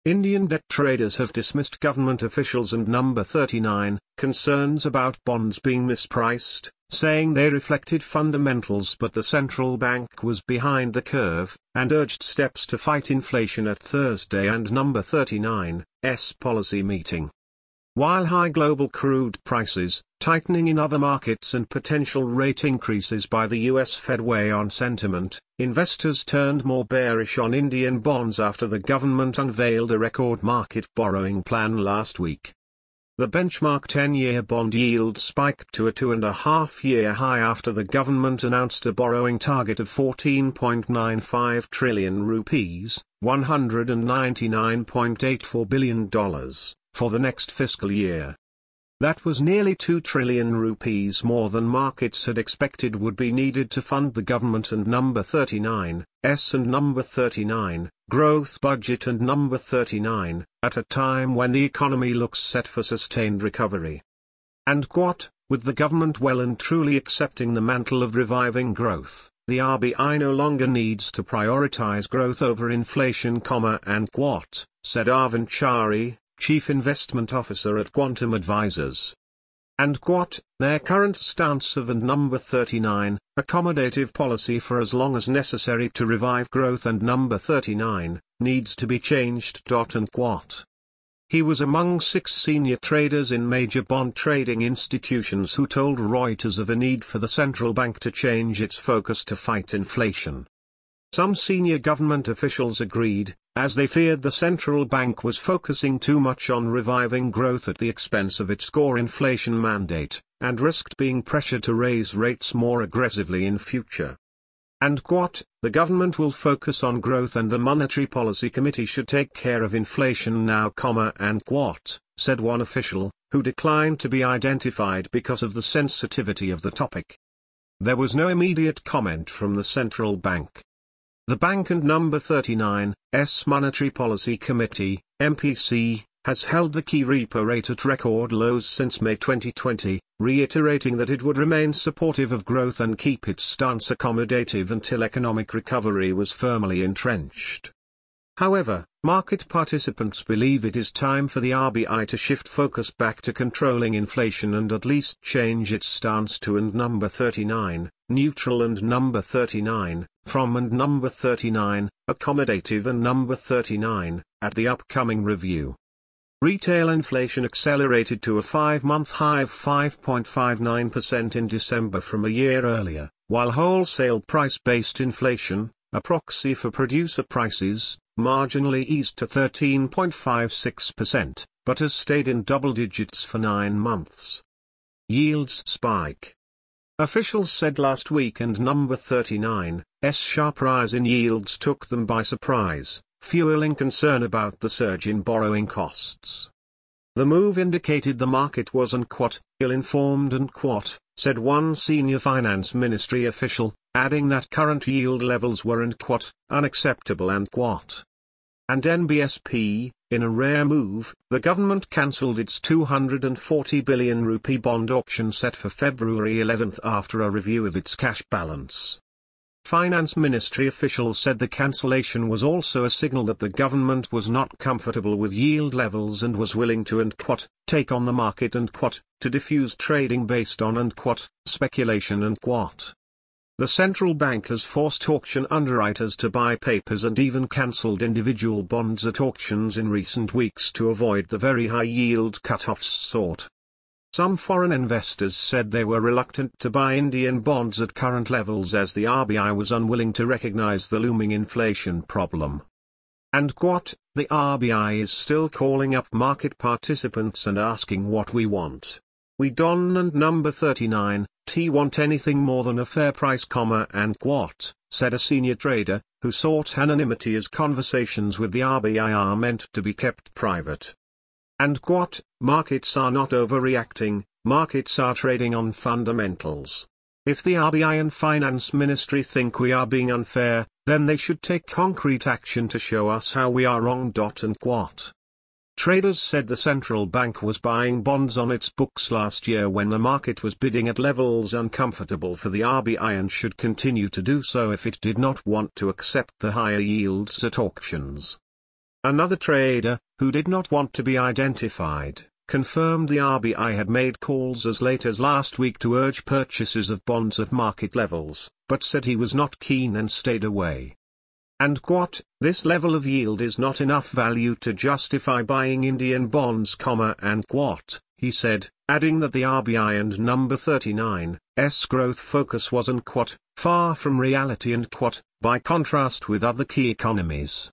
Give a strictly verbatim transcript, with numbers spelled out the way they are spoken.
Indian debt traders have dismissed government officials and Number thirty-nine, concerns about bonds being mispriced, saying they reflected fundamentals but the central bank was behind the curve, and urged steps to fight inflation at Thursday and Number thirty-nine's policy meeting. While high global crude prices, tightening in other markets and potential rate increases by the U S Fed weigh on sentiment, investors turned more bearish on Indian bonds after the government unveiled a record market borrowing plan last week. The benchmark ten-year bond yield spiked to a two-and-a-half-year high after the government announced a borrowing target of fourteen point nine five trillion rupees, one hundred ninety-nine point eight four billion dollars, for the next fiscal year. That was nearly two trillion rupees more than markets had expected would be needed to fund the government and Number thirty-nine's and Number thirty-nine growth budget and Number thirty-nine, at a time when the economy looks set for sustained recovery. And what, with the government well and truly accepting the mantle of reviving growth, the R B I no longer needs to prioritize growth over inflation, comma, and what, said Arvind Chari, Chief Investment Officer at Quantum Advisors. And what, their current stance of and Number thirty-nine, accommodative policy for as long as necessary to revive growth and Number thirty-nine, needs to be changed. And what. He was among six senior traders in major bond trading institutions who told Reuters of a need for the central bank to change its focus to fight inflation. Some senior government officials agreed, as they feared the central bank was focusing too much on reviving growth at the expense of its core inflation mandate, and risked being pressured to raise rates more aggressively in future. And what, the government will focus on growth and the Monetary Policy Committee should take care of inflation now, comma, and what, said one official, who declined to be identified because of the sensitivity of the topic. There was no immediate comment from the central bank. The bank and Number thirty-nine's Monetary Policy Committee, M P C, has held the key repo rate at record lows since May twenty twenty, reiterating that it would remain supportive of growth and keep its stance accommodative until economic recovery was firmly entrenched. However, market participants believe it is time for the R B I to shift focus back to controlling inflation and at least change its stance to and Number thirty-nine, neutral and Number thirty-nine, from and Number thirty-nine, accommodative and Number thirty-nine, at the upcoming review. Retail inflation accelerated to a five-month high of five point five nine percent in December from a year earlier, while wholesale price-based inflation, a proxy for producer prices, marginally eased to thirteen point five six percent, but has stayed in double digits for nine months. Yields spike. Officials said last week and Number thirty-nine's sharp rise in yields took them by surprise, fueling concern about the surge in borrowing costs. The move indicated the market was unquote, ill-informed and quote, said one senior finance ministry official, adding that current yield levels were unquote, unacceptable and quote. And N B S P, in a rare move, the government cancelled its two hundred forty billion rupee bond auction set for February eleventh after a review of its cash balance. Finance ministry officials said the cancellation was also a signal that the government was not comfortable with yield levels and was willing to and quote, take on the market and quote, to diffuse trading based on and quote, speculation and quote. The central bank has forced auction underwriters to buy papers and even cancelled individual bonds at auctions in recent weeks to avoid the very high yield cutoffs sought. Some foreign investors said they were reluctant to buy Indian bonds at current levels as the R B I was unwilling to recognize the looming inflation problem. And what, the R B I is still calling up market participants and asking what we want. We don't and Number thirty-nine, T want anything more than a fair price, comma, and what, said a senior trader, who sought anonymity as conversations with the R B I are meant to be kept private. And what, markets are not overreacting, markets are trading on fundamentals. If the R B I and Finance Ministry think we are being unfair, then they should take concrete action to show us how we are wrong. And what. Traders said the central bank was buying bonds on its books last year when the market was bidding at levels uncomfortable for the R B I and should continue to do so if it did not want to accept the higher yields at auctions. Another trader, who did not want to be identified, confirmed the R B I had made calls as late as last week to urge purchases of bonds at market levels, but said he was not keen and stayed away. And quote, "This level of yield is not enough value to justify buying Indian bonds, comma, and quote," he said, adding that the R B I and number thirty-nine's growth focus was unquote, far from reality and quote, by contrast with other key economies.